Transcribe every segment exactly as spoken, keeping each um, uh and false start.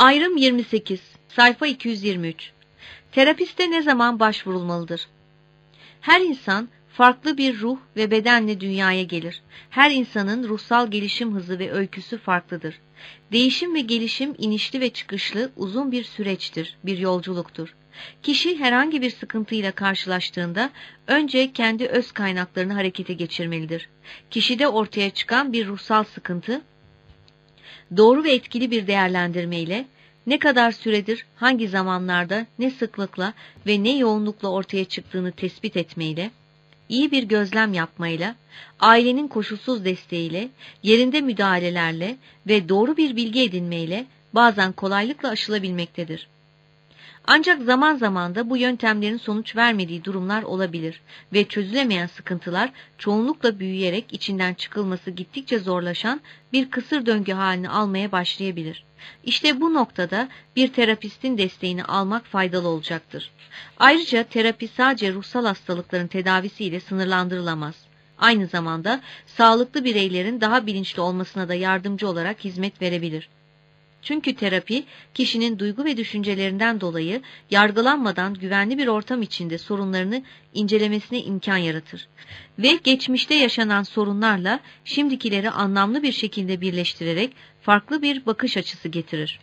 Ayrım yirmi sekiz, sayfa iki yüz yirmi üç. Terapiste ne zaman başvurulmalıdır? Her insan farklı bir ruh ve bedenle dünyaya gelir. Her insanın ruhsal gelişim hızı ve öyküsü farklıdır. Değişim ve gelişim inişli ve çıkışlı uzun bir süreçtir, bir yolculuktur. Kişi herhangi bir sıkıntıyla karşılaştığında önce kendi öz kaynaklarını harekete geçirmelidir. Kişide ortaya çıkan bir ruhsal sıkıntı, doğru ve etkili bir değerlendirmeyle, ne kadar süredir, hangi zamanlarda, ne sıklıkla ve ne yoğunlukla ortaya çıktığını tespit etmeyle, iyi bir gözlem yapmayla, ailenin koşulsuz desteğiyle, yerinde müdahalelerle ve doğru bir bilgi edinmeyle bazen kolaylıkla aşılabilmektedir. Ancak zaman zaman da bu yöntemlerin sonuç vermediği durumlar olabilir ve çözülemeyen sıkıntılar çoğunlukla büyüyerek içinden çıkılması gittikçe zorlaşan bir kısır döngü halini almaya başlayabilir. İşte bu noktada bir terapistin desteğini almak faydalı olacaktır. Ayrıca terapi sadece ruhsal hastalıkların tedavisiyle sınırlandırılamaz. Aynı zamanda sağlıklı bireylerin daha bilinçli olmasına da yardımcı olarak hizmet verebilir. Çünkü terapi, kişinin duygu ve düşüncelerinden dolayı yargılanmadan güvenli bir ortam içinde sorunlarını incelemesine imkan yaratır. Ve geçmişte yaşanan sorunlarla şimdikileri anlamlı bir şekilde birleştirerek farklı bir bakış açısı getirir.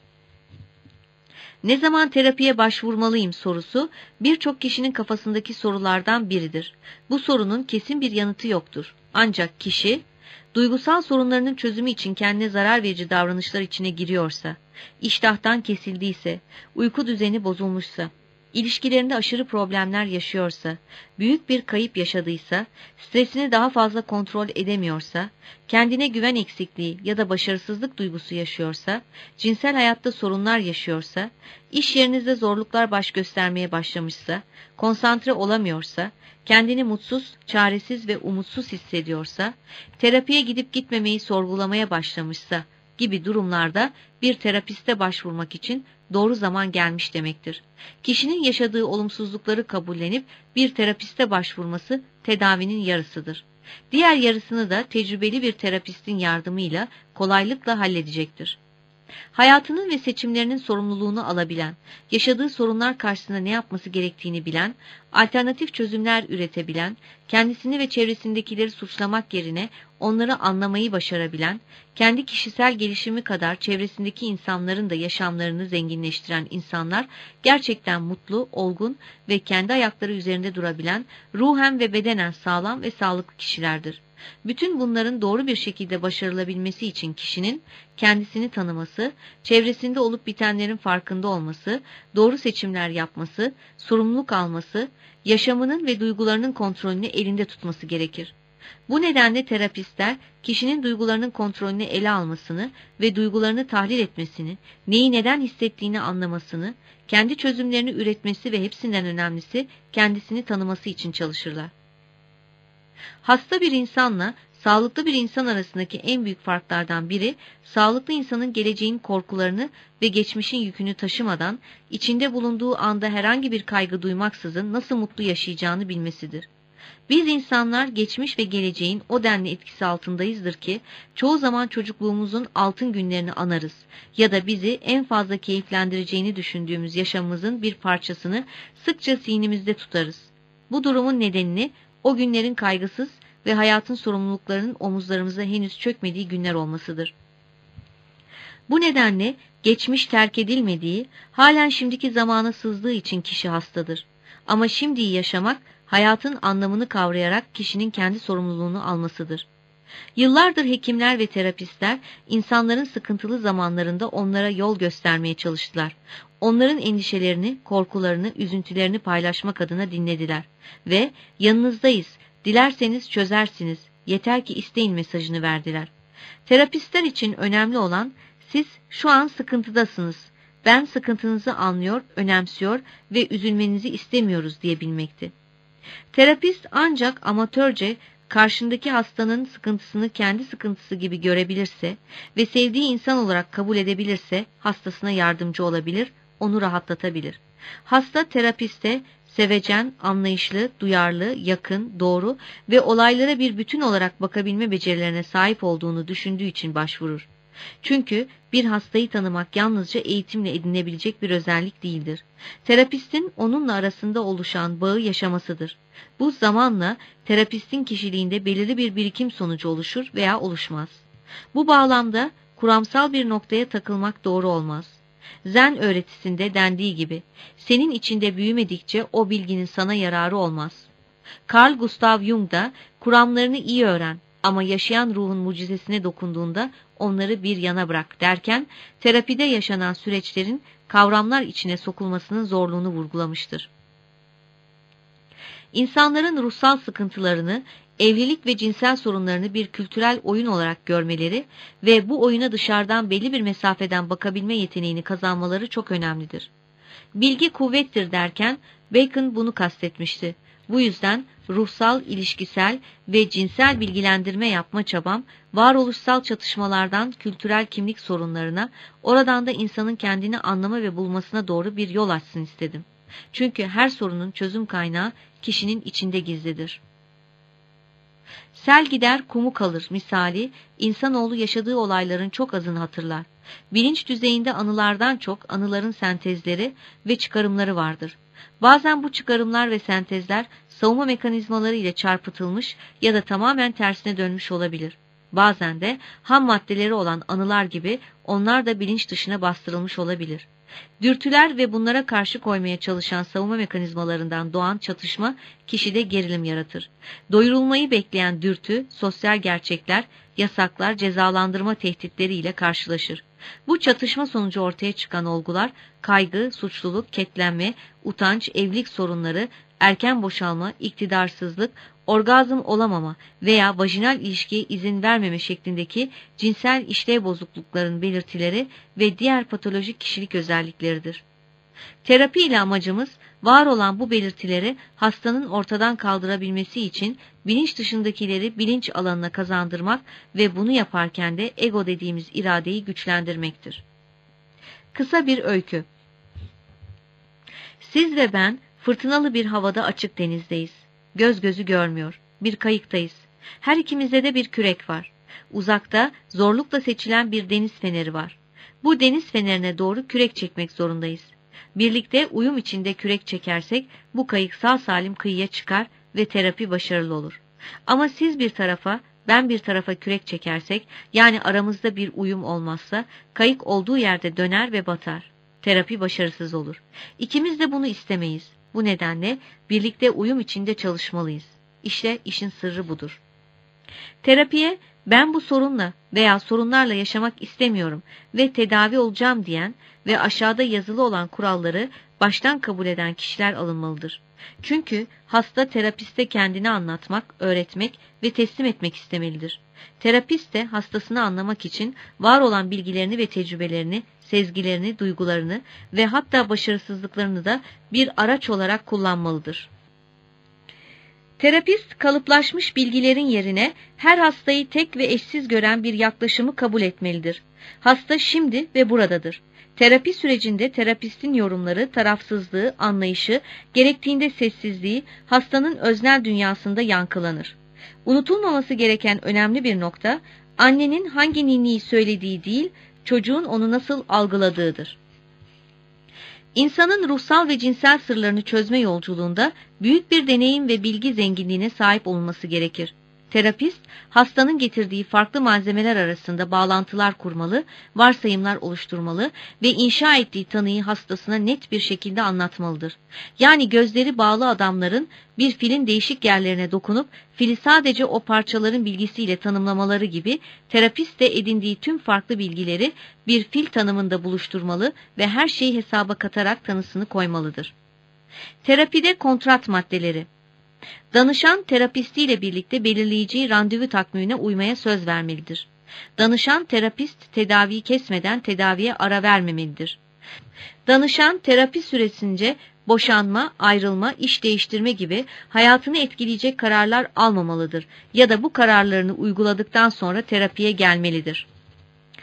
Ne zaman terapiye başvurmalıyım sorusu, birçok kişinin kafasındaki sorulardan biridir. Bu sorunun kesin bir yanıtı yoktur. Ancak kişi, duygusal sorunlarının çözümü için kendine zarar verici davranışlar içine giriyorsa, iştahtan kesildiyse, uyku düzeni bozulmuşsa, ilişkilerinde aşırı problemler yaşıyorsa, büyük bir kayıp yaşadıysa, stresini daha fazla kontrol edemiyorsa, kendine güven eksikliği ya da başarısızlık duygusu yaşıyorsa, cinsel hayatta sorunlar yaşıyorsa, iş yerinizde zorluklar baş göstermeye başlamışsa, konsantre olamıyorsa, kendini mutsuz, çaresiz ve umutsuz hissediyorsa, terapiye gidip gitmemeyi sorgulamaya başlamışsa gibi durumlarda bir terapiste başvurmak için doğru zaman gelmiş demektir. Kişinin yaşadığı olumsuzlukları kabullenip bir terapiste başvurması tedavinin yarısıdır. Diğer yarısını da tecrübeli bir terapistin yardımıyla kolaylıkla halledecektir. Hayatının ve seçimlerinin sorumluluğunu alabilen, yaşadığı sorunlar karşısında ne yapması gerektiğini bilen, alternatif çözümler üretebilen, kendisini ve çevresindekileri suçlamak yerine onları anlamayı başarabilen, kendi kişisel gelişimi kadar çevresindeki insanların da yaşamlarını zenginleştiren insanlar, gerçekten mutlu, olgun ve kendi ayakları üzerinde durabilen, ruhen ve bedenen sağlam ve sağlıklı kişilerdir. Bütün bunların doğru bir şekilde başarılabilmesi için kişinin kendisini tanıması, çevresinde olup bitenlerin farkında olması, doğru seçimler yapması, sorumluluk alması, yaşamının ve duygularının kontrolünü elinde tutması gerekir. Bu nedenle terapistler, kişinin duygularının kontrolünü ele almasını ve duygularını tahlil etmesini, neyi neden hissettiğini anlamasını, kendi çözümlerini üretmesi ve hepsinden önemlisi kendisini tanıması için çalışırlar. Hasta bir insanla sağlıklı bir insan arasındaki en büyük farklardan biri, sağlıklı insanın geleceğin korkularını ve geçmişin yükünü taşımadan, içinde bulunduğu anda herhangi bir kaygı duymaksızın nasıl mutlu yaşayacağını bilmesidir. Biz insanlar geçmiş ve geleceğin o denli etkisi altındayızdır ki, çoğu zaman çocukluğumuzun altın günlerini anarız ya da bizi en fazla keyiflendireceğini düşündüğümüz yaşamımızın bir parçasını sıkça zihnimizde tutarız. Bu durumun nedenini, o günlerin kaygısız ve hayatın sorumluluklarının omuzlarımıza henüz çökmediği günler olmasıdır. Bu nedenle geçmiş terk edilmediği, halen şimdiki zamana sızdığı için kişi hastadır. Ama şimdiyi yaşamak, hayatın anlamını kavrayarak kişinin kendi sorumluluğunu almasıdır. Yıllardır hekimler ve terapistler, insanların sıkıntılı zamanlarında onlara yol göstermeye çalıştılar. Onların endişelerini, korkularını, üzüntülerini paylaşmak adına dinlediler. Ve yanınızdayız, dilerseniz çözersiniz, yeter ki isteyin mesajını verdiler. Terapistler için önemli olan, siz şu an sıkıntıdasınız, ben sıkıntınızı anlıyor, önemsiyor ve üzülmenizi istemiyoruz diyebilmekti. Terapist ancak amatörce, karşındaki hastanın sıkıntısını kendi sıkıntısı gibi görebilirse ve sevdiği insan olarak kabul edebilirse hastasına yardımcı olabilir, onu rahatlatabilir. Hasta terapiste sevecen, anlayışlı, duyarlı, yakın, doğru ve olaylara bir bütün olarak bakabilme becerilerine sahip olduğunu düşündüğü için başvurur. Çünkü bir hastayı tanımak yalnızca eğitimle edinebilecek bir özellik değildir. Terapistin onunla arasında oluşan bağı yaşamasıdır. Bu zamanla terapistin kişiliğinde belirli bir birikim sonucu oluşur veya oluşmaz. Bu bağlamda kuramsal bir noktaya takılmak doğru olmaz. Zen öğretisinde dendiği gibi, senin içinde büyümedikçe o bilginin sana yararı olmaz. Carl Gustav Jung da kuramlarını iyi öğren ama yaşayan ruhun mucizesine dokunduğunda onları bir yana bırak derken, terapide yaşanan süreçlerin kavramlar içine sokulmasının zorluğunu vurgulamıştır. İnsanların ruhsal sıkıntılarını, evlilik ve cinsel sorunlarını bir kültürel oyun olarak görmeleri ve bu oyuna dışarıdan belli bir mesafeden bakabilme yeteneğini kazanmaları çok önemlidir. Bilgi kuvvettir derken Bacon bunu kastetmişti. Bu yüzden ruhsal, ilişkisel ve cinsel bilgilendirme yapma çabam, varoluşsal çatışmalardan kültürel kimlik sorunlarına, oradan da insanın kendini anlama ve bulmasına doğru bir yol açsın istedim. Çünkü her sorunun çözüm kaynağı kişinin içinde gizlidir. Sel gider kumu kalır misali, insanoğlu yaşadığı olayların çok azını hatırlar. Bilinç düzeyinde anılardan çok anıların sentezleri ve çıkarımları vardır. Bazen bu çıkarımlar ve sentezler savunma mekanizmaları ile çarpıtılmış ya da tamamen tersine dönmüş olabilir. Bazen de ham maddeleri olan anılar gibi onlar da bilinç dışına bastırılmış olabilir. Dürtüler ve bunlara karşı koymaya çalışan savunma mekanizmalarından doğan çatışma kişide gerilim yaratır. Doyurulmayı bekleyen dürtü, sosyal gerçekler, yasaklar, cezalandırma tehditleriyle karşılaşır. Bu çatışma sonucu ortaya çıkan olgular, kaygı, suçluluk, ketlenme, utanç, evlilik sorunları, erken boşalma, iktidarsızlık, orgazm olamama veya vajinal ilişkiye izin vermeme şeklindeki cinsel işlev bozuklukların belirtileri ve diğer patolojik kişilik özellikleridir. Terapi ile amacımız, var olan bu belirtileri hastanın ortadan kaldırabilmesi için bilinç dışındakileri bilinç alanına kazandırmak ve bunu yaparken de ego dediğimiz iradeyi güçlendirmektir. Kısa bir öykü. Siz ve ben fırtınalı bir havada açık denizdeyiz. Göz gözü görmüyor. Bir kayıktayız. Her ikimizde de bir kürek var. Uzakta zorlukla seçilen bir deniz feneri var. Bu deniz fenerine doğru kürek çekmek zorundayız. Birlikte uyum içinde kürek çekersek bu kayık sağ salim kıyıya çıkar ve terapi başarılı olur. Ama siz bir tarafa, ben bir tarafa kürek çekersek, yani aramızda bir uyum olmazsa, kayık olduğu yerde döner ve batar. Terapi başarısız olur. İkimiz de bunu istemeyiz. Bu nedenle birlikte uyum içinde çalışmalıyız. İşte işin sırrı budur. Terapiye ben bu sorunla veya sorunlarla yaşamak istemiyorum ve tedavi olacağım diyen ve aşağıda yazılı olan kuralları baştan kabul eden kişiler alınmalıdır. Çünkü hasta terapiste kendini anlatmak, öğretmek ve teslim etmek istemelidir. Terapist de hastasını anlamak için var olan bilgilerini ve tecrübelerini, sezgilerini, duygularını ve hatta başarısızlıklarını da bir araç olarak kullanmalıdır. Terapist, kalıplaşmış bilgilerin yerine her hastayı tek ve eşsiz gören bir yaklaşımı kabul etmelidir. Hasta şimdi ve buradadır. Terapi sürecinde terapistin yorumları, tarafsızlığı, anlayışı, gerektiğinde sessizliği hastanın öznel dünyasında yankılanır. Unutulmaması gereken önemli bir nokta, annenin hangi ninniyi söylediği değil, çocuğun onu nasıl algıladığıdır. İnsanın ruhsal ve cinsel sırlarını çözme yolculuğunda büyük bir deneyim ve bilgi zenginliğine sahip olunması gerekir. Terapist, hastanın getirdiği farklı malzemeler arasında bağlantılar kurmalı, varsayımlar oluşturmalı ve inşa ettiği tanıyı hastasına net bir şekilde anlatmalıdır. Yani gözleri bağlı adamların bir filin değişik yerlerine dokunup fili sadece o parçaların bilgisiyle tanımlamaları gibi, terapist de edindiği tüm farklı bilgileri bir fil tanımında buluşturmalı ve her şeyi hesaba katarak tanısını koymalıdır. Terapide kontrat maddeleri. Danışan, terapistiyle birlikte belirleyeceği randevu takvimine uymaya söz vermelidir. Danışan, terapist tedaviyi kesmeden tedaviye ara vermemelidir. Danışan, terapi süresince boşanma, ayrılma, iş değiştirme gibi hayatını etkileyecek kararlar almamalıdır ya da bu kararlarını uyguladıktan sonra terapiye gelmelidir.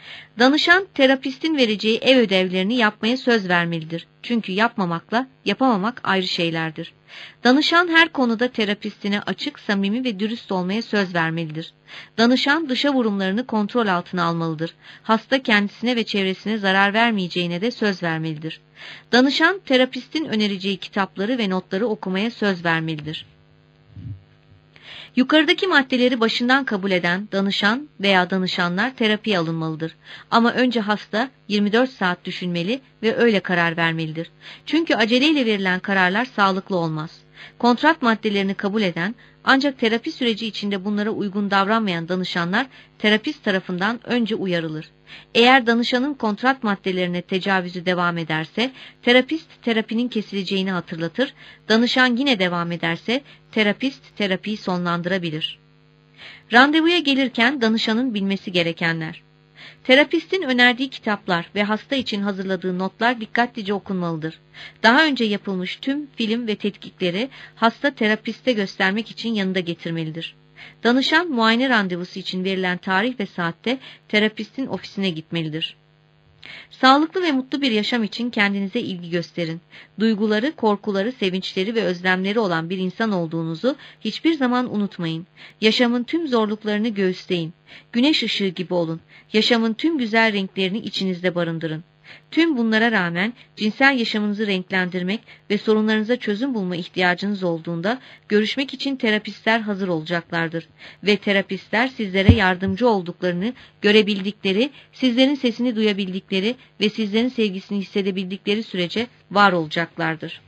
Danışan, terapistin vereceği ev ödevlerini yapmaya söz vermelidir. Çünkü yapmamakla yapamamak ayrı şeylerdir. Danışan her konuda terapistine açık, samimi ve dürüst olmaya söz vermelidir. Danışan dışa vurumlarını kontrol altına almalıdır. Hasta kendisine ve çevresine zarar vermeyeceğine de söz vermelidir. Danışan, terapistin önereceği kitapları ve notları okumaya söz vermelidir. Yukarıdaki maddeleri başından kabul eden danışan veya danışanlar terapiye alınmalıdır. Ama önce hasta yirmi dört saat düşünmeli ve öyle karar vermelidir. Çünkü aceleyle verilen kararlar sağlıklı olmaz. Kontrat maddelerini kabul eden ancak terapi süreci içinde bunlara uygun davranmayan danışanlar terapist tarafından önce uyarılır. Eğer danışanın kontrat maddelerine tecavüzü devam ederse, terapist terapinin kesileceğini hatırlatır, danışan yine devam ederse, terapist terapiyi sonlandırabilir. Randevuya gelirken danışanın bilmesi gerekenler. Terapistin önerdiği kitaplar ve hasta için hazırladığı notlar dikkatlice okunmalıdır. Daha önce yapılmış tüm film ve tetkikleri hasta terapiste göstermek için yanında getirmelidir. Danışan muayene randevusu için verilen tarih ve saatte terapistin ofisine gitmelidir. Sağlıklı ve mutlu bir yaşam için kendinize ilgi gösterin. Duyguları, korkuları, sevinçleri ve özlemleri olan bir insan olduğunuzu hiçbir zaman unutmayın. Yaşamın tüm zorluklarını göğüsleyin. Güneş ışığı gibi olun. Yaşamın tüm güzel renklerini içinizde barındırın. Tüm bunlara rağmen cinsel yaşamınızı renklendirmek ve sorunlarınıza çözüm bulma ihtiyacınız olduğunda görüşmek için terapistler hazır olacaklardır. Ve terapistler sizlere yardımcı olduklarını görebildikleri, sizlerin sesini duyabildikleri ve sizlerin sevgisini hissedebildikleri sürece var olacaklardır.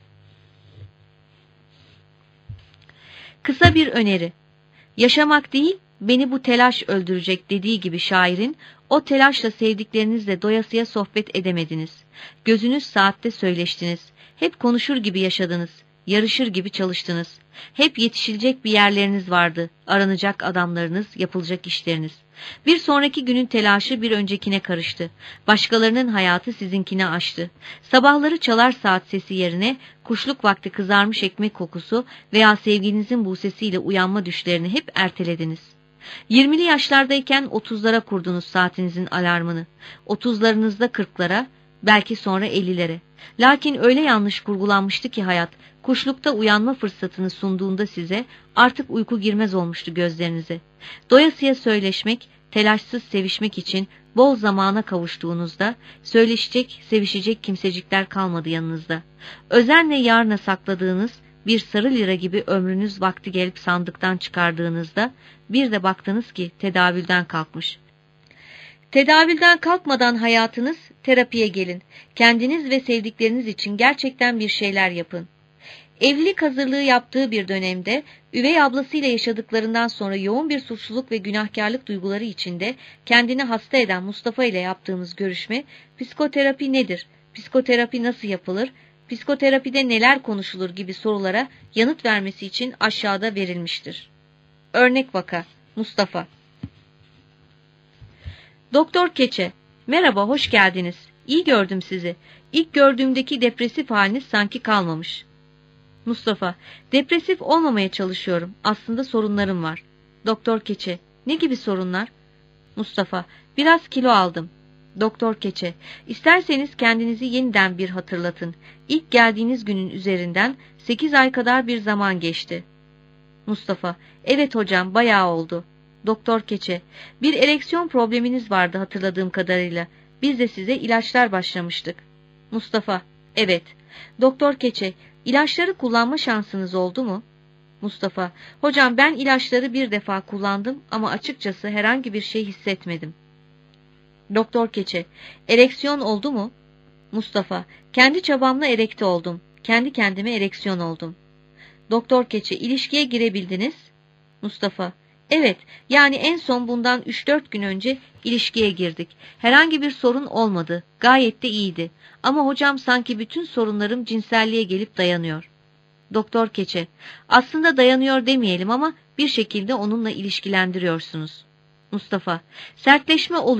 Kısa bir öneri. Yaşamak değil, beni bu telaş öldürecek dediği gibi şairin, o telaşla sevdiklerinizle doyasıya sohbet edemediniz. Gözünüz saatte söyleştiniz. Hep konuşur gibi yaşadınız. Yarışır gibi çalıştınız. Hep yetişilecek bir yerleriniz vardı. Aranacak adamlarınız, yapılacak işleriniz. Bir sonraki günün telaşı bir öncekine karıştı. Başkalarının hayatı sizinkine aştı. Sabahları çalar saat sesi yerine kuşluk vakti kızarmış ekmek kokusu veya sevginizin buğsesiyle uyanma düşlerini hep ertelediniz. Yirmili yaşlardayken otuzlara kurdunuz saatinizin alarmını. Otuzlarınızda kırklara, belki sonra ellilere. Lakin öyle yanlış kurgulanmıştı ki hayat, kuşlukta uyanma fırsatını sunduğunda size artık uyku girmez olmuştu gözlerinize. Doyasıya söyleşmek, telaşsız sevişmek için bol zamana kavuştuğunuzda söyleşecek, sevişecek kimsecikler kalmadı yanınızda. Özenle yarına sakladığınız bir sarı lira gibi ömrünüz vakti gelip sandıktan çıkardığınızda bir de baktınız ki tedavülden kalkmış. Tedavülden kalkmadan hayatınız, terapiye gelin. Kendiniz ve sevdikleriniz için gerçekten bir şeyler yapın. Evlilik hazırlığı yaptığı bir dönemde üvey ablasıyla yaşadıklarından sonra yoğun bir suçluluk ve günahkarlık duyguları içinde kendini hasta eden Mustafa ile yaptığımız görüşme, psikoterapi nedir, psikoterapi nasıl yapılır, psikoterapide neler konuşulur gibi sorulara yanıt vermesi için aşağıda verilmiştir. Örnek vaka, Mustafa. Doktor Keçe, merhaba, hoş geldiniz. İyi gördüm sizi. İlk gördüğümdeki depresif haliniz sanki kalmamış. Mustafa, depresif olmamaya çalışıyorum. Aslında sorunlarım var. Doktor Keçe, ne gibi sorunlar? Mustafa, biraz kilo aldım. Doktor Keçe, isterseniz kendinizi yeniden bir hatırlatın. İlk geldiğiniz günün üzerinden sekiz ay kadar bir zaman geçti. Mustafa, evet hocam, bayağı oldu. Doktor Keçe, bir ereksiyon probleminiz vardı hatırladığım kadarıyla. Biz de size ilaçlar başlamıştık. Mustafa, evet. Doktor Keçe, ilaçları kullanma şansınız oldu mu? Mustafa, hocam ben ilaçları bir defa kullandım ama açıkçası herhangi bir şey hissetmedim. Doktor Keçe, ereksiyon oldu mu? Mustafa, kendi çabamla erekte oldum. Kendi kendime ereksiyon oldum. Doktor Keçe, ilişkiye girebildiniz? Mustafa, evet, yani en son bundan üç dört gün önce ilişkiye girdik. Herhangi bir sorun olmadı. Gayet de iyiydi. Ama hocam sanki bütün sorunlarım cinselliğe gelip dayanıyor. Doktor Keçe, aslında dayanıyor demeyelim ama bir şekilde onunla ilişkilendiriyorsunuz. Mustafa, sertleşme oluyor.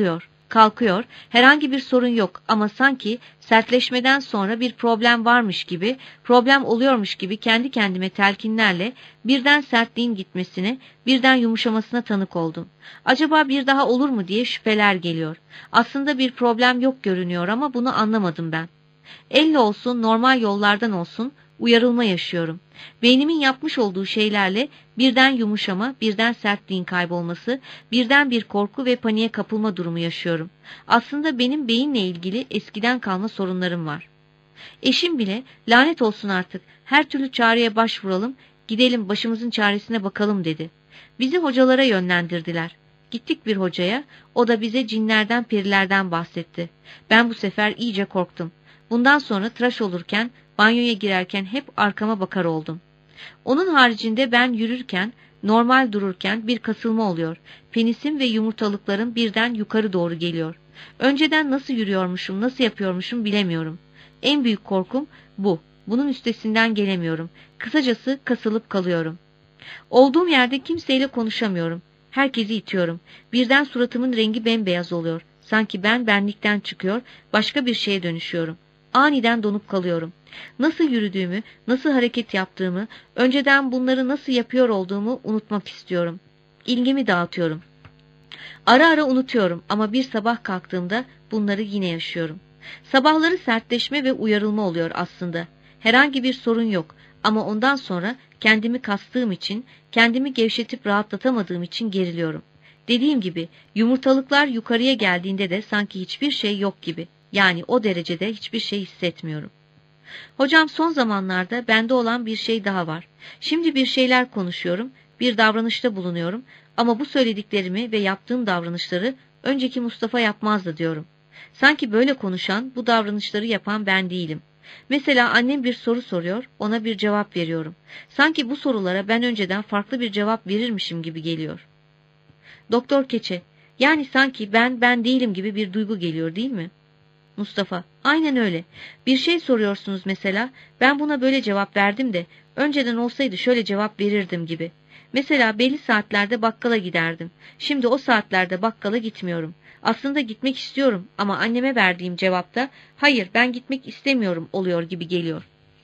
Kalkıyor, herhangi bir sorun yok ama sanki sertleşmeden sonra bir problem varmış gibi, problem oluyormuş gibi kendi kendime telkinlerle birden sertliğin gitmesine, birden yumuşamasına tanık oldum. Acaba bir daha olur mu diye şüpheler geliyor. Aslında bir problem yok görünüyor ama bunu anlamadım ben. Elle olsun, normal yollardan olsun, uyarılma yaşıyorum. Beynimin yapmış olduğu şeylerle birden yumuşama, birden sertliğin kaybolması, birden bir korku ve paniğe kapılma durumu yaşıyorum. Aslında benim beyinle ilgili eskiden kalma sorunlarım var. Eşim bile lanet olsun artık, her türlü çareye başvuralım, gidelim başımızın çaresine bakalım dedi. Bizi hocalara yönlendirdiler. Gittik bir hocaya, o da bize cinlerden, perilerden bahsetti. Ben bu sefer iyice korktum. Bundan sonra tıraş olurken, banyoya girerken hep arkama bakar oldum. Onun haricinde ben yürürken, normal dururken bir kasılma oluyor. Penisim ve yumurtalıklarım birden yukarı doğru geliyor. Önceden nasıl yürüyormuşum, nasıl yapıyormuşum bilemiyorum. En büyük korkum bu. Bunun üstesinden gelemiyorum. Kısacası kasılıp kalıyorum. Olduğum yerde kimseyle konuşamıyorum. Herkesi itiyorum. Birden suratımın rengi bembeyaz oluyor. Sanki ben benlikten çıkıyor, başka bir şeye dönüşüyorum. Aniden donup kalıyorum. Nasıl yürüdüğümü, nasıl hareket yaptığımı, önceden bunları nasıl yapıyor olduğumu unutmak istiyorum. İlgimi dağıtıyorum. Ara ara unutuyorum ama bir sabah kalktığımda bunları yine yaşıyorum. Sabahları sertleşme ve uyarılma oluyor aslında. Herhangi bir sorun yok ama ondan sonra kendimi kastığım için, kendimi gevşetip rahatlatamadığım için geriliyorum. Dediğim gibi yumurtalıklar yukarıya geldiğinde de sanki hiçbir şey yok gibi. Yani o derecede hiçbir şey hissetmiyorum. Hocam son zamanlarda bende olan bir şey daha var. Şimdi bir şeyler konuşuyorum, bir davranışta bulunuyorum ama bu söylediklerimi ve yaptığım davranışları önceki Mustafa yapmazdı diyorum. Sanki böyle konuşan, bu davranışları yapan ben değilim. Mesela annem bir soru soruyor, ona bir cevap veriyorum. Sanki bu sorulara ben önceden farklı bir cevap verirmişim gibi geliyor. Doktor Keçe, yani sanki ben ben değilim gibi bir duygu geliyor değil mi? Mustafa, aynen öyle. Bir şey soruyorsunuz mesela, ben buna böyle cevap verdim de, önceden olsaydı şöyle cevap verirdim gibi. Mesela belli saatlerde bakkala giderdim. Şimdi o saatlerde bakkala gitmiyorum. Aslında gitmek istiyorum ama anneme verdiğim cevapta, hayır ben gitmek istemiyorum oluyor gibi geliyor.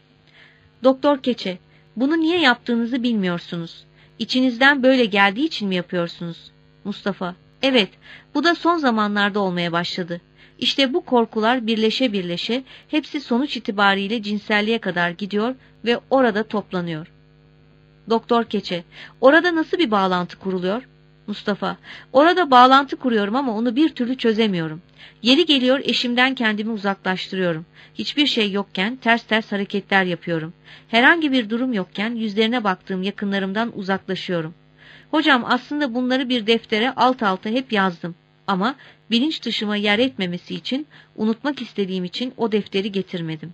Doktor Keçe, bunu niye yaptığınızı bilmiyorsunuz. İçinizden böyle geldiği için mi yapıyorsunuz? Mustafa, evet, bu da son zamanlarda olmaya başladı. İşte bu korkular birleşe birleşe hepsi sonuç itibariyle cinselliğe kadar gidiyor ve orada toplanıyor. Doktor Keçe, orada nasıl bir bağlantı kuruluyor? Mustafa, orada bağlantı kuruyorum ama onu bir türlü çözemiyorum. Yeri geliyor eşimden kendimi uzaklaştırıyorum. Hiçbir şey yokken ters ters hareketler yapıyorum. Herhangi bir durum yokken yüzlerine baktığım yakınlarımdan uzaklaşıyorum. Hocam aslında bunları bir deftere alt alta hep yazdım. Ama bilinç dışıma yer etmemesi için, unutmak istediğim için o defteri getirmedim.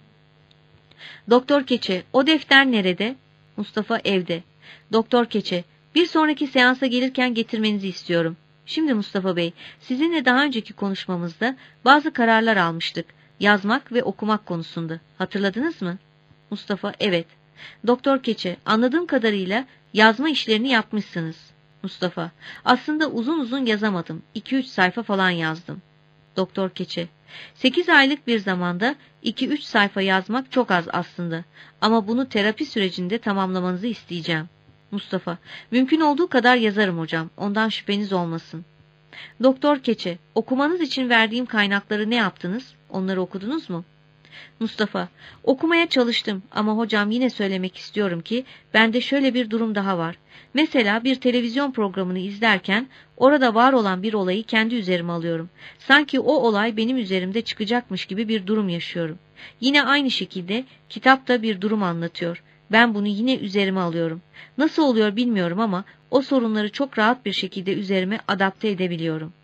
Doktor Keçe, o defter nerede? Mustafa, evde. Doktor Keçe, bir sonraki seansa gelirken getirmenizi istiyorum. Şimdi Mustafa Bey, sizinle daha önceki konuşmamızda bazı kararlar almıştık. Yazmak ve okumak konusunda. Hatırladınız mı? Mustafa, evet. Doktor Keçe, anladığım kadarıyla yazma işlerini yapmışsınız. Mustafa, aslında uzun uzun yazamadım. iki üç sayfa falan yazdım. Doktor Keçe, sekiz aylık bir zamanda iki üç sayfa yazmak çok az aslında. Ama bunu terapi sürecinde tamamlamanızı isteyeceğim. Mustafa, mümkün olduğu kadar yazarım hocam. Ondan şüpheniz olmasın. Doktor Keçe, okumanız için verdiğim kaynakları ne yaptınız? Onları okudunuz mu? Mustafa, okumaya çalıştım ama hocam yine söylemek istiyorum ki bende şöyle bir durum daha var. Mesela bir televizyon programını izlerken orada var olan bir olayı kendi üzerime alıyorum. Sanki o olay benim üzerimde çıkacakmış gibi bir durum yaşıyorum. Yine aynı şekilde kitapta bir durum anlatıyor. Ben bunu yine üzerime alıyorum. Nasıl oluyor bilmiyorum ama o sorunları çok rahat bir şekilde üzerime adapte edebiliyorum.